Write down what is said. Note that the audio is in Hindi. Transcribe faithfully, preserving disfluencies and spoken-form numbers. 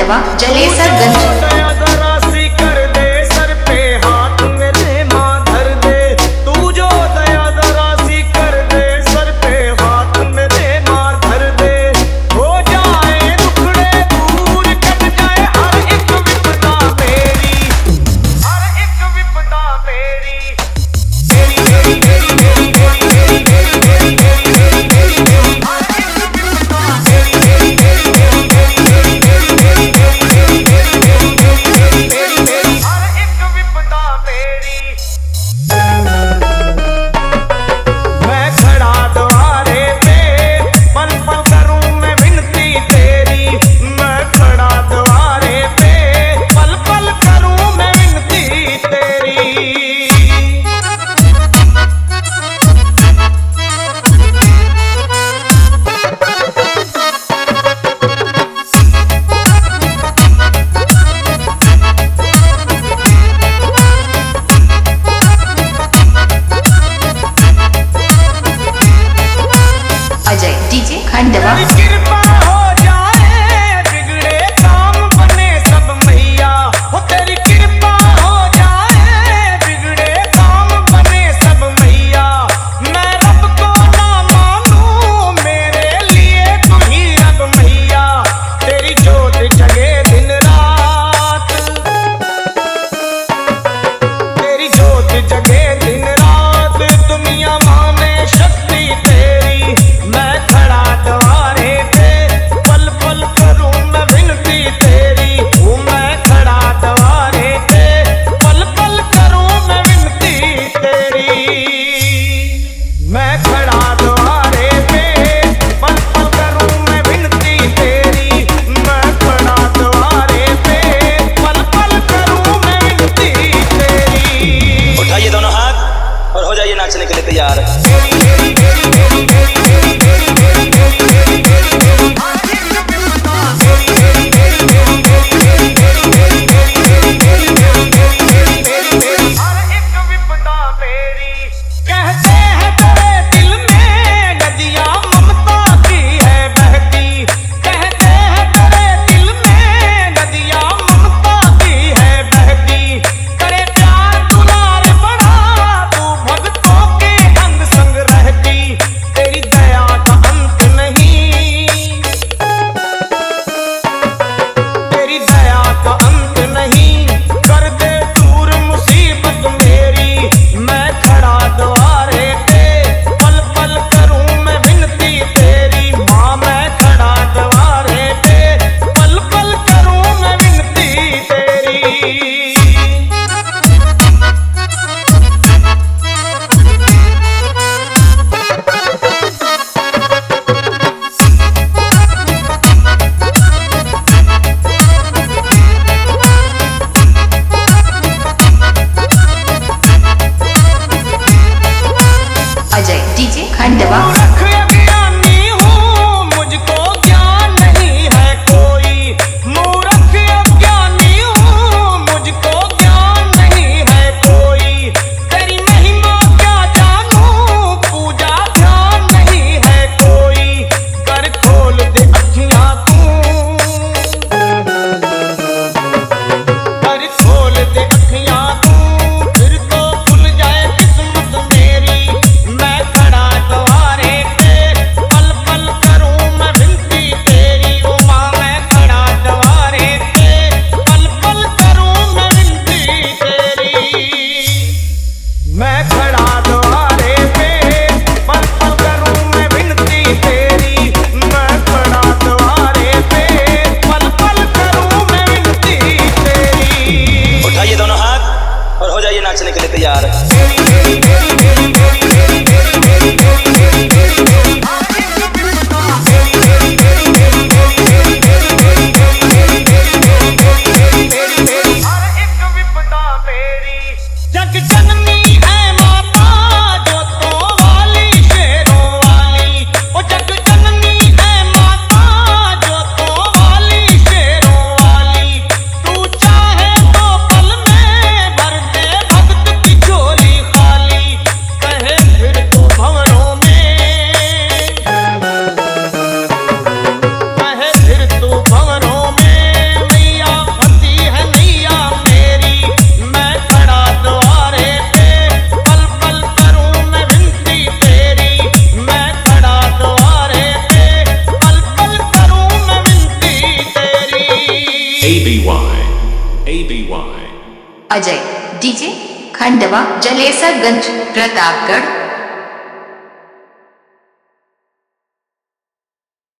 खंडवा जलेसरगंज। खंडवा कृपा हो जाए बिगड़े काम बने सब मैया, हो तेरी कृपा हो जाए बिगड़े काम बने सब मैया। मैं रब को ना मानूं मेरे लिए तू ही रब मैया, तेरी जोत जगे दिन रात, तेरी जोत जगे दिन रात, दुनिया माने शक्ति तेरी। मैं खड़ा द्वारे पे पल पल करूं मैं विनती तेरी, हूँ मैं खड़ा द्वारे पे पल पल करूं मैं विनती तेरी। मैं खड़ा द्वारे पे पल पल करूं मैं विनती तेरी, मैं खड़ा द्वारे पे पल पल करूं मैं विनती तेरी। उठाइए दोनों हाथ और हो जाइए नाचने के लिए तैयार। खंडवा अज्ञानी हूँ मुझको ज्ञान नहीं है कोई, मूर्ख अज्ञानी हूँ मुझको ज्ञान नहीं है कोई। तेरी महिमा क्या जानूं पूजा ध्यान नहीं है कोई, कर खोल दे अखियाँ तू, कर खोल दे अखियाँ तू, फिर तो खुल जाए किस्मत मेरी। मैं खड़ा द्वारे पे पल पल करूं मैं विनती तेरी, ओ माँ मैं खड़ा द्वारे पे पल पल करूं मैं विनती तेरी। मैं खड़ा द्वारे पे पल पल करूं मैं विनती तेरी, मैं खड़ा द्वारे पे पल पल करूं मैं विनती तेरी। उठाइए दोनों हाथ और हो जाइए नाचने के लिए तैयार। जग जननी है माता जोतों वाली शेरों वाली, ओ जग जननी है माता जोतों वाली शेरों वाली। तू चाहे तो पल में भर दे भक्त की झोली खाली, कहे फिर तो भंवरों में अजय डीजे खंडवा जलेसरगंज प्रतापगढ़।